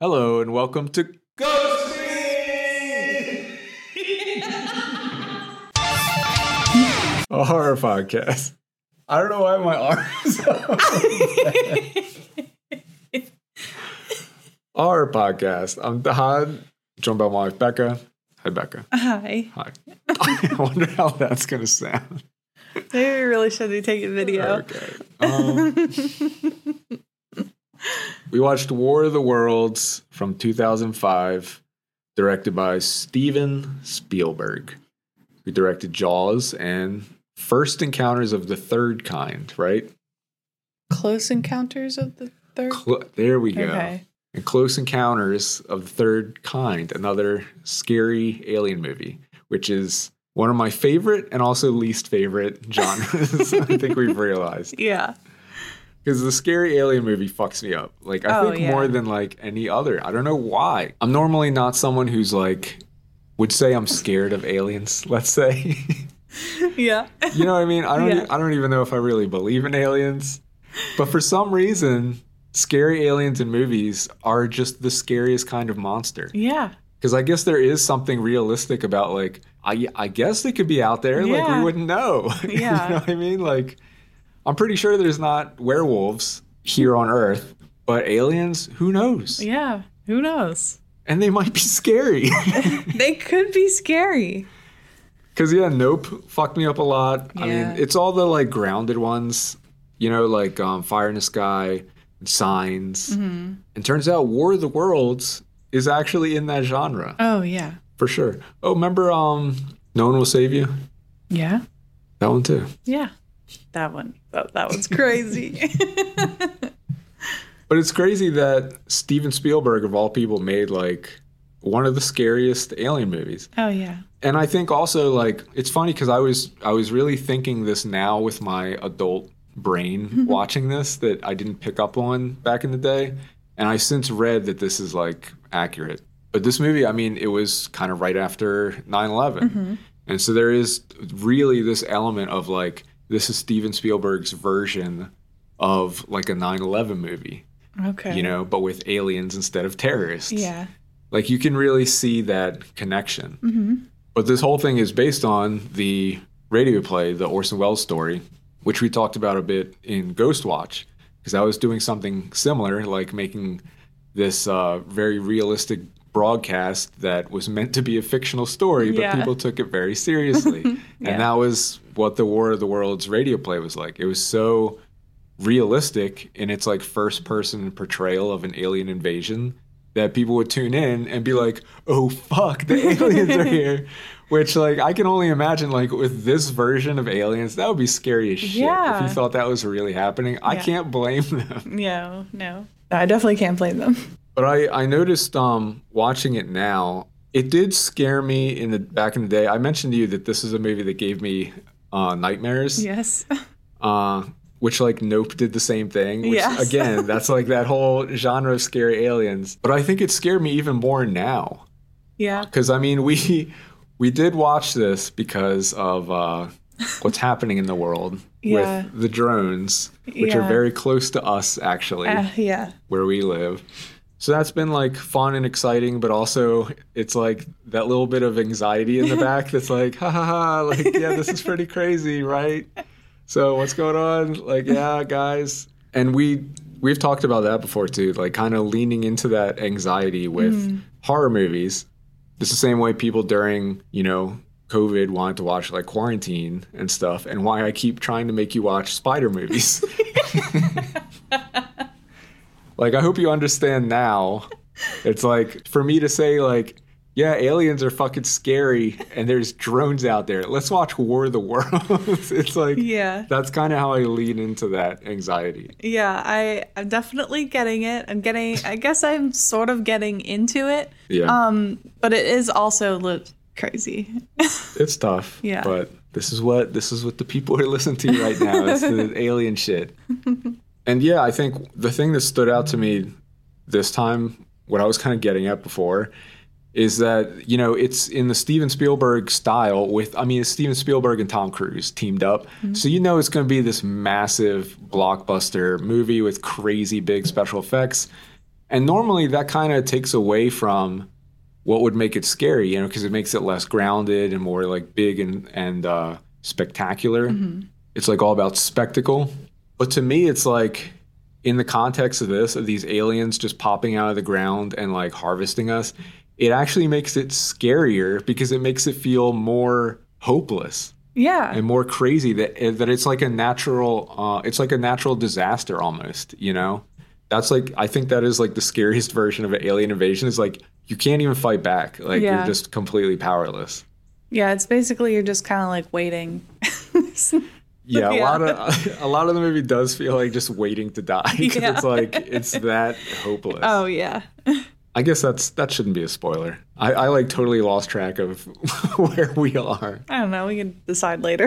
Hello and welcome to Ghosting, a horror podcast. I don't know why my arms are horror podcast. I'm Dahad, joined by my wife Becca. Hi, Becca. Hi. Hi. I wonder how that's going to sound. Maybe we really should be taking video. Okay. We watched War of the Worlds from 2005, directed by Steven Spielberg, who directed Jaws and First Encounters of the Third Kind, right? Close Encounters of the Third? There we go. Okay. And Close Encounters of the Third Kind, another scary alien movie, which is one of my favorite and also least favorite genres, I think we've realized. Yeah. Because the scary alien movie fucks me up. Like, I think more than, like, any other. I don't know why. I'm normally not someone who's, like, would say I'm scared of aliens, let's say. Yeah. You know what I mean? I don't even know if I really believe in aliens. But for some reason, scary aliens in movies are just the scariest kind of monster. Yeah. Because I guess there is something realistic about, like, I guess they could be out there. Yeah. Like, we wouldn't know. Yeah. You know what I mean? Like, I'm pretty sure there's not werewolves here on Earth, but aliens, who knows? Yeah. Who knows? And they might be scary. They could be scary. Because, yeah, Nope fucked me up a lot. Yeah. I mean, it's all the, like, grounded ones, you know, like Fire in the Sky, Signs. Mm-hmm. And turns out War of the Worlds is actually in that genre. Oh, yeah. For sure. Oh, remember No One Will Save You? Yeah. That one, too. Yeah. That one. That one's crazy. But it's crazy that Steven Spielberg, of all people, made, like, one of the scariest alien movies. Oh, yeah. And I think also, like, it's funny because I was really thinking this now with my adult brain watching this that I didn't pick up on back in the day. And I since read that this is, like, accurate. But this movie, I mean, it was kind of right after 9/11. Mm-hmm. And so there is really this element of, like, this is Steven Spielberg's version of, like, a 9/11 movie. Okay. You know, but with aliens instead of terrorists. Yeah. Like, you can really see that connection. Mm-hmm. But this whole thing is based on the radio play, the Orson Welles story, which we talked about a bit in Ghost Watch, because I was doing something similar, like making this very realistic broadcast that was meant to be a fictional story, but people took it very seriously. And that was what the War of the Worlds radio play was like. It was so realistic in its, like, first-person portrayal of an alien invasion that people would tune in and be like, oh, fuck, the aliens are here. Which, like, I can only imagine, like, with this version of aliens, that would be scary as shit if you thought that was really happening. I can't blame them. No. I definitely can't blame them. But I noticed watching it now, it did scare me back in the day. I mentioned to you that this is a movie that gave me nightmares. Yes. Which, like, Nope did the same thing. Which, yes. Again, that's, like, that whole genre of scary aliens. But I think it scared me even more now. Yeah. Because, I mean, we did watch this because of what's happening in the world with the drones, which are very close to us, actually, where we live. So that's been, like, fun and exciting, but also it's, like, that little bit of anxiety in the back that's like, ha, ha, ha, like, yeah, this is pretty crazy, right? So what's going on? Like, yeah, guys. And we've talked about that before, too, like, kind of leaning into that anxiety with horror movies. It's the same way people during, you know, COVID wanted to watch, like, Quarantine and stuff, and why I keep trying to make you watch spider movies. Like, I hope you understand now. It's like, for me to say, like, yeah, aliens are fucking scary and there's drones out there. Let's watch War of the Worlds. It's like, that's kind of how I lean into that anxiety. Yeah, I'm definitely getting it. I guess I'm sort of getting into it. Yeah. But it is also crazy. It's tough. Yeah. But this is what the people are listening to right now. It's the alien shit. And yeah, I think the thing that stood out to me this time, what I was kind of getting at before, is that, you know, it's in the Steven Spielberg style it's Steven Spielberg and Tom Cruise teamed up. Mm-hmm. So you know it's going to be this massive blockbuster movie with crazy big special effects. And normally that kind of takes away from what would make it scary, you know, because it makes it less grounded and more like big and spectacular. It's like all about spectacle. But to me, it's like in the context of this, of these aliens just popping out of the ground and like harvesting us, it actually makes it scarier because it makes it feel more hopeless. Yeah. And more crazy that it's like a natural disaster almost, you know? That's like, I think that is like the scariest version of an alien invasion is like, you can't even fight back. Like you're just completely powerless. Yeah, it's basically you're just kind of like waiting. Yeah, a lot of the movie does feel like just waiting to die. It's like, it's that hopeless. Oh, yeah. I guess that shouldn't be a spoiler. I like totally lost track of where we are. I don't know. We can decide later.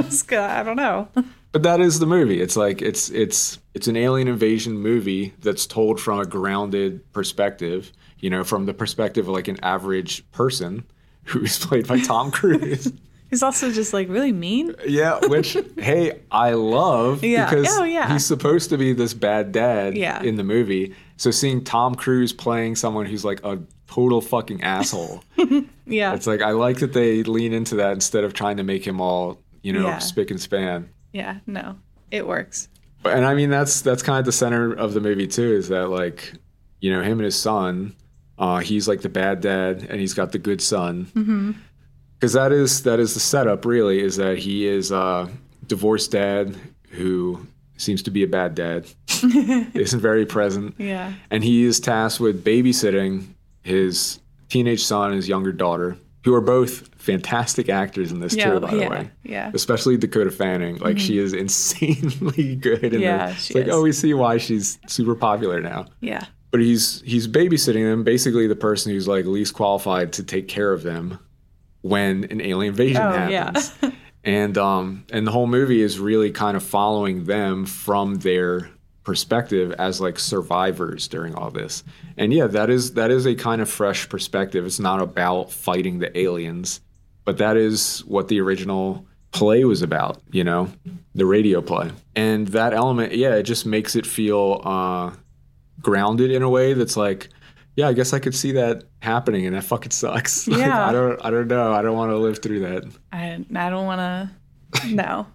I don't know. But that is the movie. It's like it's an alien invasion movie that's told from a grounded perspective, you know, from the perspective of like an average person who's played by Tom Cruise. He's also just like really mean. Yeah, which hey, I love because he's supposed to be this bad dad in the movie. So seeing Tom Cruise playing someone who's like a total fucking asshole. Yeah. It's like I like that they lean into that instead of trying to make him all, you know, spick and span. Yeah, no. It works. And I mean that's kind of the center of the movie too, is that like, you know, him and his son, he's like the bad dad and he's got the good son. Mm-hmm. Because that is the setup, really, is that he is a divorced dad who seems to be a bad dad, isn't very present. Yeah. And he is tasked with babysitting his teenage son and his younger daughter, who are both fantastic actors in this too, by the way. Yeah. Especially Dakota Fanning. Like, she is insanely good in this. It's like, we see why she's super popular now. Yeah. But he's babysitting them, basically the person who's, like, least qualified to take care of them when an alien invasion happens. Yeah. And the whole movie is really kind of following them from their perspective as like survivors during all this. And yeah, that is a kind of fresh perspective. It's not about fighting the aliens, but that is what the original play was about, you know, the radio play. And that element, it just makes it feel grounded in a way that's like, yeah, I guess I could see that happening, and that fucking sucks. Like, yeah. I don't know. I don't want to live through that. I don't want to. No.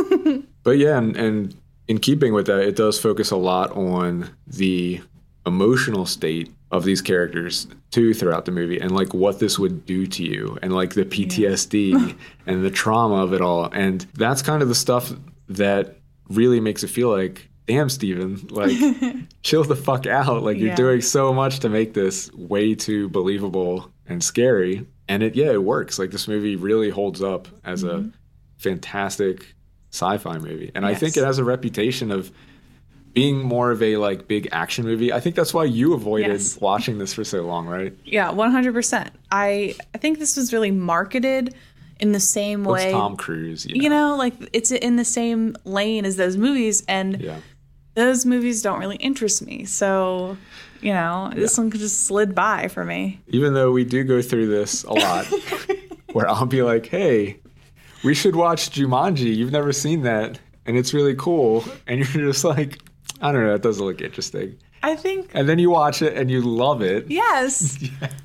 But yeah, and in keeping with that, it does focus a lot on the emotional state of these characters too throughout the movie, and like what this would do to you, and like the PTSD and the trauma of it all. And that's kind of the stuff that really makes it feel like, damn, Steven, like, chill the fuck out. Like, you're doing so much to make this way too believable and scary. And it works. Like, this movie really holds up as a fantastic sci-fi movie. And I think it has a reputation of being more of a, like, big action movie. I think that's why you avoided watching this for so long, right? Yeah, 100%. I think this was really marketed in the same way. It's Tom Cruise, you know, like, it's in the same lane as those movies. And those movies don't really interest me. So, you know, this one just slid by for me. Even though we do go through this a lot, where I'll be like, hey, we should watch Jumanji. You've never seen that. And it's really cool. And you're just like, I don't know, it doesn't look interesting. I think. And then you watch it and you love it. Yes.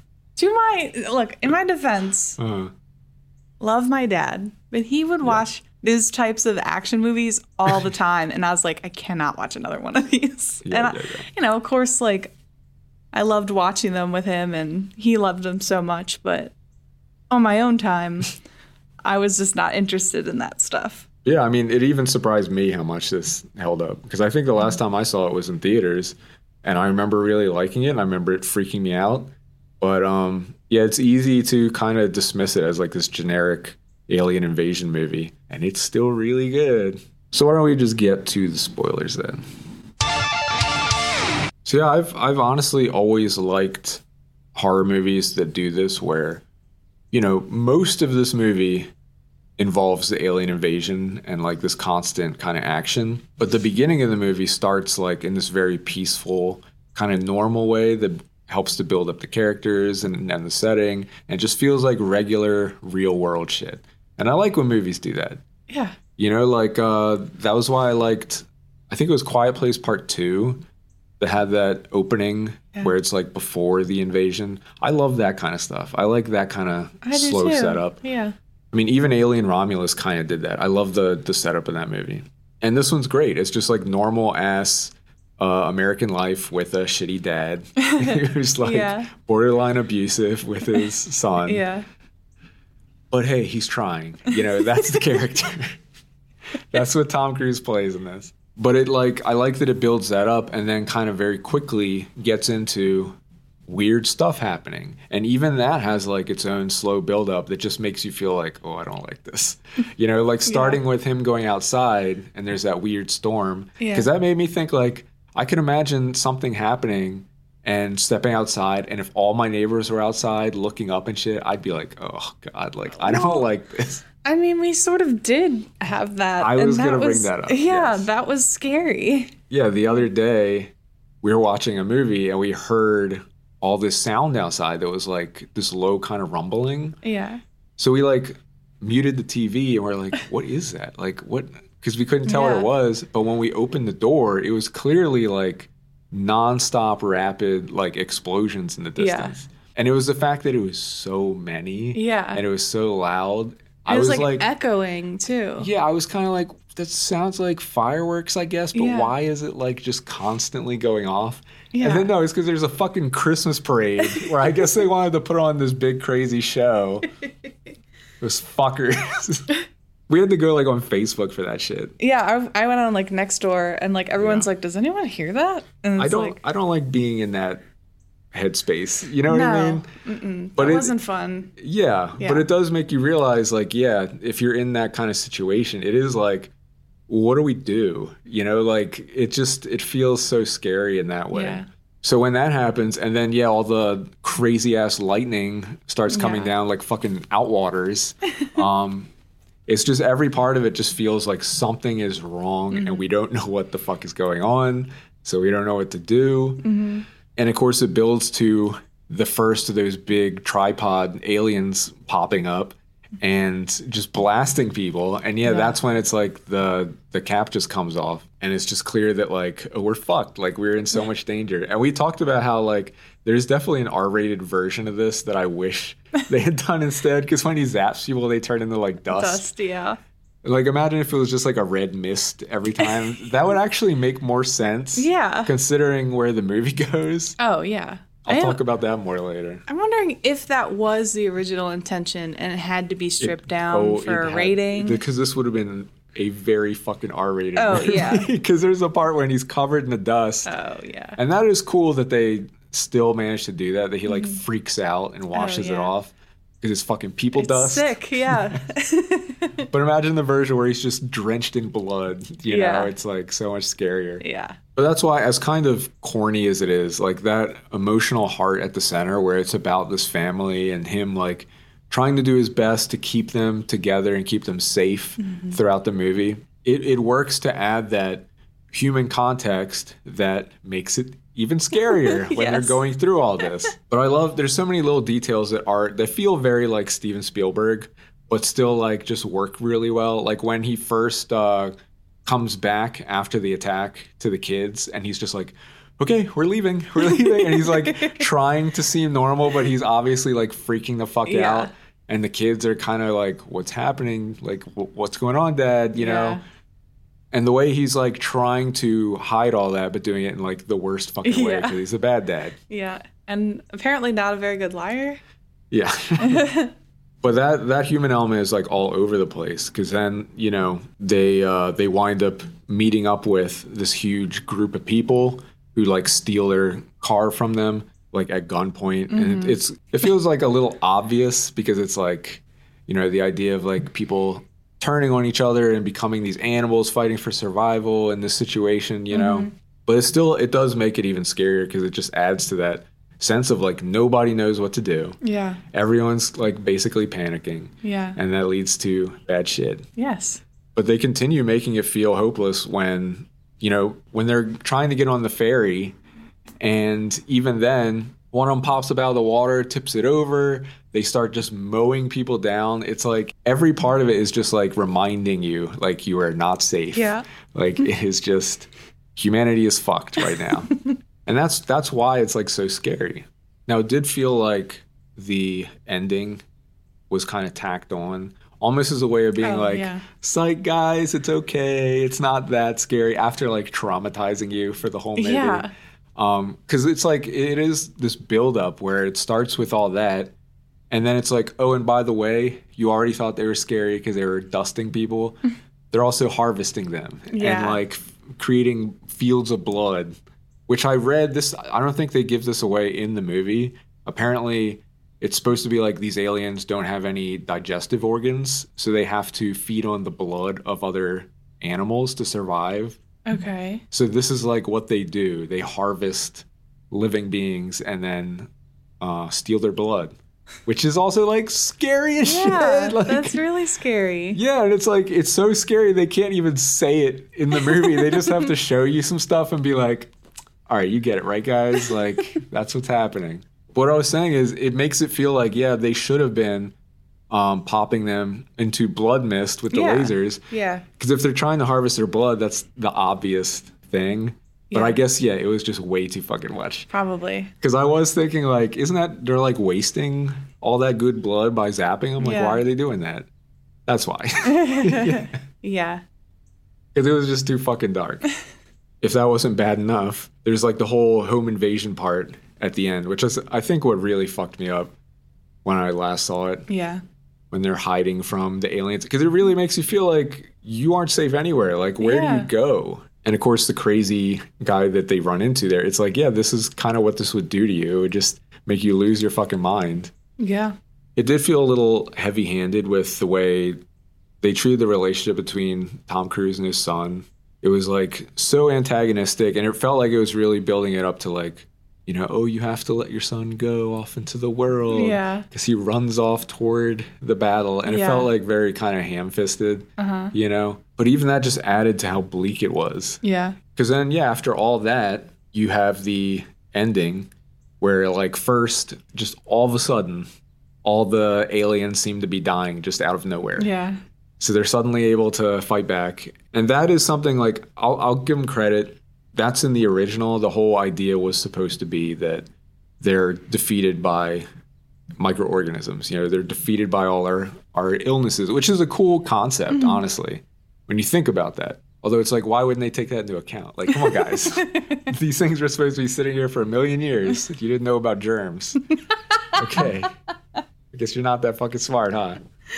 Look, in my defense, love my dad, but he would watch these types of action movies all the time. And I was like, I cannot watch another one of these. You know, of course, like, I loved watching them with him and he loved them so much. But on my own time, I was just not interested in that stuff. Yeah, I mean, it even surprised me how much this held up. Because I think the last time I saw it was in theaters. And I remember really liking it. And I remember it freaking me out. But it's easy to kind of dismiss it as like this generic alien invasion movie, and it's still really good. So why don't we just get to the spoilers then? So yeah, I've honestly always liked horror movies that do this, where, you know, most of this movie involves the alien invasion and like this constant kind of action, but the beginning of the movie starts like in this very peaceful kind of normal way that helps to build up the characters and the setting, and just feels like regular real world shit. And I like when movies do that. Yeah. You know, like that was why I liked, I think it was Quiet Place Part 2. that had that opening where it's like before the invasion. I love that kind of stuff. I like that kind of slow setup. Yeah. I mean, even Alien Romulus kind of did that. I love the setup of that movie. And this one's great. It's just like normal ass American life with a shitty dad who's like borderline abusive with his son. Yeah. But hey, he's trying. You know, that's the character. That's what Tom Cruise plays in this. But I like that it builds that up and then kind of very quickly gets into weird stuff happening. And even that has like its own slow buildup that just makes you feel like, oh, I don't like this. You know, like starting with him going outside and there's that weird storm. Because that made me think like, I can imagine something happening and stepping outside, and if all my neighbors were outside looking up and shit, I'd be like, oh God, like I don't like this. I mean, we sort of did have that. I was going to bring that up. Yeah, that was scary. Yeah, the other day we were watching a movie and we heard all this sound outside that was like this low kind of rumbling. Yeah. So we like muted the TV and we're like, what is that? Like what? Because we couldn't tell what it was. But when we opened the door, it was clearly like nonstop rapid like explosions in the distance. And it was the fact that it was so many. Yeah. And it was so loud. It was like echoing too. Yeah, I was kind of like, that sounds like fireworks, I guess, but why is it like just constantly going off? Yeah. And then no, it's because there's a fucking Christmas parade where I guess they wanted to put on this big crazy show. Those fuckers. We had to go like on Facebook for that shit. Yeah, I went on like Nextdoor and like everyone's like, does anyone hear that? And I don't like being in that headspace. You know what I mean? Mm-mm. But it wasn't fun. Yeah, but it does make you realize like, if you're in that kind of situation, it is like, what do we do? You know, like it feels so scary in that way. Yeah. So when that happens and then all the crazy ass lightning starts coming down like fucking Outwaters, it's just every part of it just feels like something is wrong and we don't know what the fuck is going on. So we don't know what to do. Mm-hmm. And of course it builds to the first of those big tripod aliens popping up and just blasting people. And that's when it's like the cap just comes off and it's just clear that like, oh, we're fucked. Like we're in so much danger. And we talked about how like there's definitely an R-rated version of this that I wish they had done instead. Because when he zaps people, they turn into like dust. Dust, yeah. Like imagine if it was just like a red mist every time. That would actually make more sense. Yeah. Considering where the movie goes. Oh, yeah. I'll talk about that more later. I'm wondering if that was the original intention and it had to be stripped down for a rating. Because this would have been a very fucking R-rated movie. Yeah. Because there's a part when he's covered in the dust. Oh, yeah. And that is cool that they still managed to do that he like freaks out and washes it off. Because it's fucking people dust. Sick, yeah. But imagine the version where he's just drenched in blood. You know, it's like so much scarier. Yeah. But that's why, as kind of corny as it is, like that emotional heart at the center where it's about this family and him like trying to do his best to keep them together and keep them safe throughout the movie. It works to add that human context that makes it even scarier when they're going through all this. But I love, there's so many little details that feel very like Steven Spielberg, but still like just work really well. Like when he first comes back after the attack to the kids and he's just like, okay, we're leaving. And he's like trying to seem normal, but he's obviously like freaking the fuck out. And the kids are kind of like, what's happening? Like, what's going on, Dad? You know? And the way he's like trying to hide all that, but doing it in like the worst fucking way because he's a bad dad. Yeah. And apparently not a very good liar. Yeah. But that human element is like all over the place because then, you know, they wind up meeting up with this huge group of people who like steal their car from them like at gunpoint. And it feels like a little obvious because it's like, you know, the idea of like people turning on each other and becoming these animals fighting for survival in this situation, you know. But it does make it even scarier because it just adds to that sense of like nobody knows what to do. Yeah. Everyone's like basically panicking. Yeah. And that leads to bad shit. Yes. But they continue making it feel hopeless when, you know, when they're trying to get on the ferry and even then one of them pops up out of the water, tips it over. They start just mowing people down. It's like every part of it is just like reminding you like you are not safe. Yeah. Like it is just humanity is fucked right now. And that's why it's like so scary. Now, it did feel like the ending was kind of tacked on, almost as a way of being psych, guys, it's okay. It's not that scary, after like traumatizing you for the whole movie. Yeah. Because it's like, it is this buildup where it starts with all that. And then it's like, oh, and by the way, you already thought they were scary because they were dusting people. They're also harvesting them and like creating fields of blood, which I read this. I don't think they give this away in the movie. Apparently, it's supposed to be like these aliens don't have any digestive organs, so they have to feed on the blood of other animals to survive. Okay. So this is like what they do. They harvest living beings and then steal their blood. Which is also like scary as shit. Like, that's really scary. Yeah, and it's like, it's so scary they can't even say it in the movie. They just have to show you some stuff and be like, all right, you get it, right, guys? Like, that's what's happening. What I was saying is, it makes it feel like, yeah, they should have been popping them into blood mist with the lasers. Yeah. Because if they're trying to harvest their blood, that's the obvious thing. But I guess, it was just way too fucking much. Probably. Because I was thinking, like, isn't that, they're like wasting all that good blood by zapping them? Like, why are they doing that? That's why. Yeah. Because it was just too fucking dark. If that wasn't bad enough, there's like the whole home invasion part at the end, which is, I think, what really fucked me up when I last saw it. Yeah. When they're hiding from the aliens. Because it really makes you feel like you aren't safe anywhere. Like, where do you go? And of course, the crazy guy that they run into there, it's like, yeah, this is kind of what this would do to you. It would just make you lose your fucking mind. Yeah. It did feel a little heavy-handed with the way they treated the relationship between Tom Cruise and his son. It was like so antagonistic, and it felt like it was really building it up to like, you know, oh, you have to let your son go off into the world. Yeah. Because he runs off toward the battle. And it felt like very kind of ham-fisted, you know? But even that just added to how bleak it was. Yeah. Because then, after all that, you have the ending where, like, first, just all of a sudden, all the aliens seem to be dying just out of nowhere. Yeah. So they're suddenly able to fight back. And that is something, like, I'll give them credit. That's in the original. The whole idea was supposed to be that they're defeated by microorganisms. You know, they're defeated by all our illnesses, which is a cool concept, honestly, when you think about that. Although it's like, why wouldn't they take that into account? Like, come on, guys. These things were supposed to be sitting here for 1 million years. You didn't know about germs. Okay. I guess you're not that fucking smart, huh?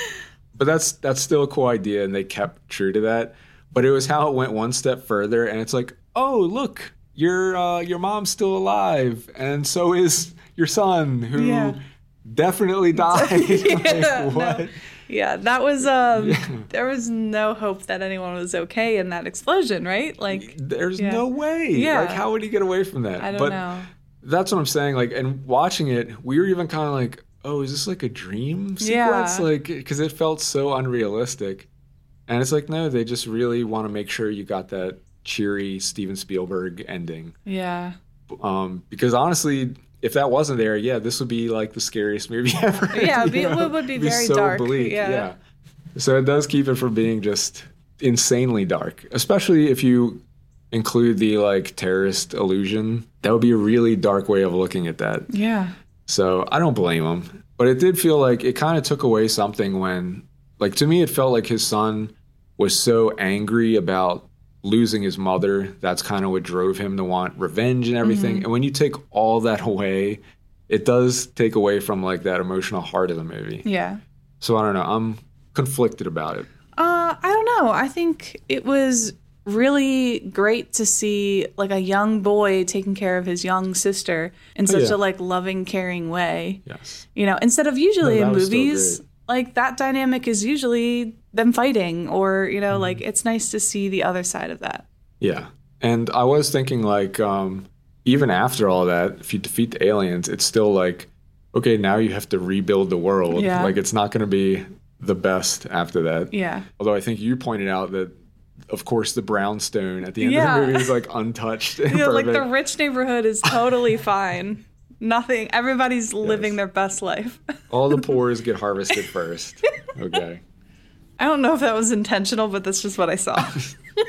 But that's still a cool idea, and they kept true to that. But it was how it went one step further, and it's like, oh, look, your mom's still alive, and so is your son, who definitely died. Like, what? No. Yeah, that was there was no hope that anyone was okay in that explosion, right? Like, there's no way. Yeah. Like, how would he get away from that? I don't know. That's what I'm saying. Like, and watching it, we were even kind of like, oh, is this like a dream sequence? Like, because it felt so unrealistic. And it's like, no, they just really want to make sure you got that cheery Steven Spielberg ending. Yeah. Because honestly, if that wasn't there, this would be like the scariest movie ever. Yeah, it would be very so dark. Bleak. Yeah. So it does keep it from being just insanely dark, especially if you include the like terrorist illusion. That would be a really dark way of looking at that. Yeah. So I don't blame him, but it did feel like it kind of took away something when, like, to me, it felt like his son was so angry about losing his mother. That's kind of what drove him to want revenge and everything. And when you take all that away, it does take away from like that emotional heart of the movie. Yeah. So I don't know. I'm conflicted about it. I don't know. I think it was really great to see like a young boy taking care of his young sister in such a like loving, caring way. Yes. You know, instead of usually in movies, still great. Like that dynamic is usually them fighting, or, you know, like it's nice to see the other side of that. Yeah. And I was thinking like, even after all that, if you defeat the aliens, it's still like, okay, now you have to rebuild the world. Yeah. Like, it's not going to be the best after that. Yeah. Although I think you pointed out that, of course, the brownstone at the end of the movie is like untouched. And yeah, like the rich neighborhood is totally fine. Nothing. Everybody's living their best life. All the poors get harvested first. Okay. I don't know if that was intentional, but that's just what I saw.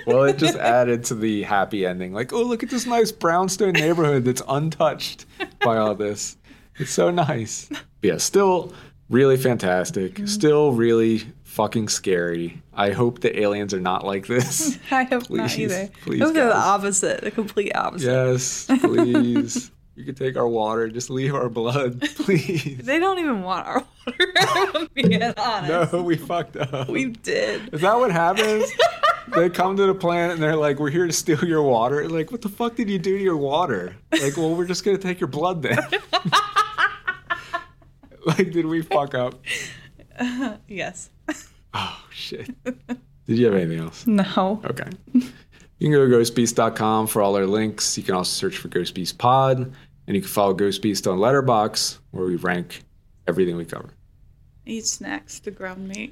Well, it just added to the happy ending. Like, oh, look at this nice brownstone neighborhood that's untouched by all this. It's so nice. But yeah, still really fantastic. Still really fucking scary. I hope the aliens are not like this. I hope not either. Please, I hope they're the opposite, the complete opposite. Yes, please. You could take our water, just leave our blood, please. They don't even want our water, if I'm being honest. No, we fucked up. We did. Is that what happens? They come to the planet and they're like, we're here to steal your water. Like, what the fuck did you do to your water? Like, well, we're just going to take your blood then. Like, did we fuck up? Yes. Oh, shit. Did you have anything else? No. Okay. You can go to ghostbeast.com for all our links. You can also search for Ghost Beast Pod. And you can follow Ghost Beast on Letterboxd, where we rank everything we cover. Eat snacks to ground me.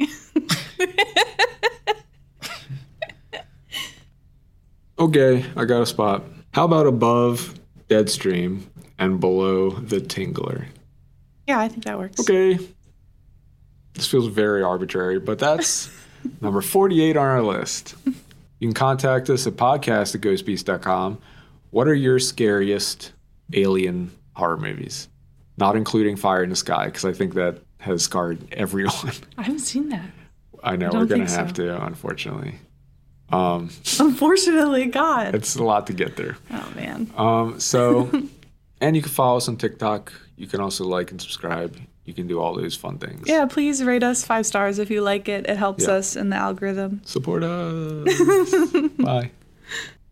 Okay, I got a spot. How about above Deadstream and below The Tingler? Yeah, I think that works. Okay. This feels very arbitrary, but that's number 48 on our list. You can contact us at podcast@ghostbeast.com. What are your scariest alien horror movies? Not including Fire in the Sky, because I think that has scarred everyone. I haven't seen that. I know, we're going to have to, unfortunately. Unfortunately, God. It's a lot to get through. Oh, man. And you can follow us on TikTok. You can also like and subscribe. You can do all those fun things. Yeah, please rate us 5 stars if you like it. It helps us in the algorithm. Support us. Bye.